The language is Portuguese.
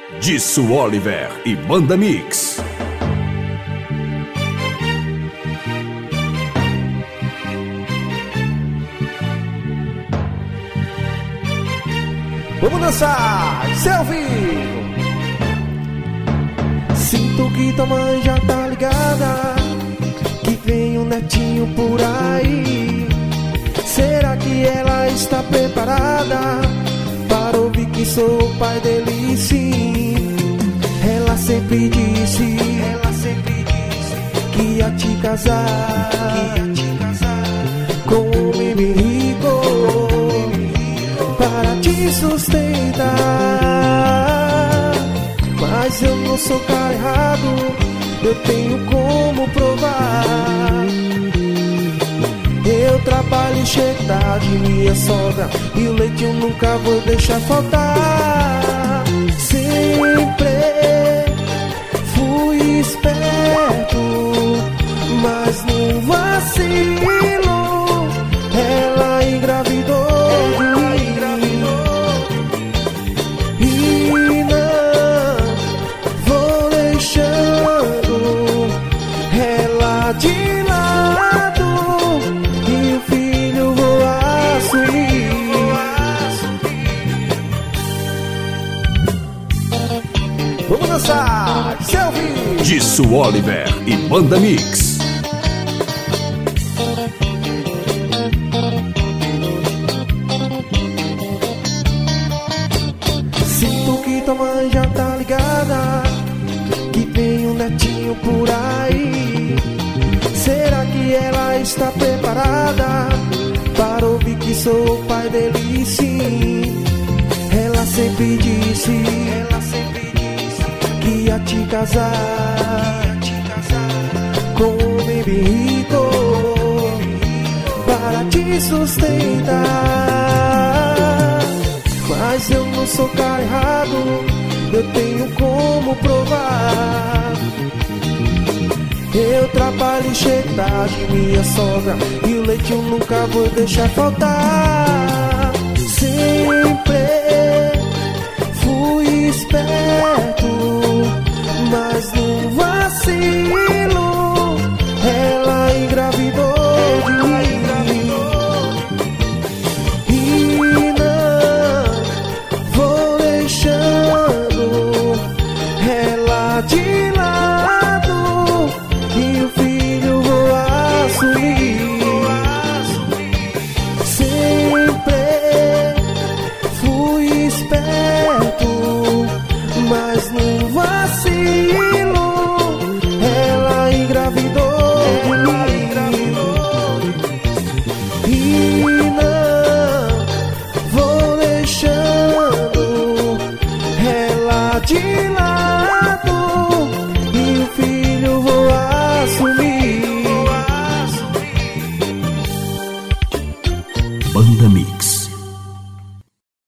Disso Oliver e Banda Mix. Vamos dançar, selfie! Sinto que tua mãe já tá ligada, que vem um netinho por aí. Será que ela está preparada para ouvir que sou o pai dele? Sim. Ela sempre disse que ia te casar com um homem bem rico para te sustentar. Mas eu não sou cara errado, eu tenho como provar. Eu trabalho enxertar de minha sogra e o leite eu nunca vou deixar faltar. Sempre fui esperto, mas no vacilo ela engravidou de mim. E não vou deixando ela de lado, e o filho vou assumir. Vamos dançar, selfie! Disso Oliver e Banda Mix. Sinto que tua mãe já tá ligada, que vem um netinho por aí. Será que ela está preparada para ouvir que sou o pai dele? Sim. Ela sempre disse que ia te casar com um homem bem rico para te sustentar. Mas eu não sou cara errado, eu tenho como provar. Eu trabalho enxertar de minha sogra e o leite eu nunca vou deixar faltar. Sempre fui esperto, mas no vacilo ela engravidou de mim. E não vou deixando ela de lado, e o filho vou assumir. Sempre fui esperto, mas no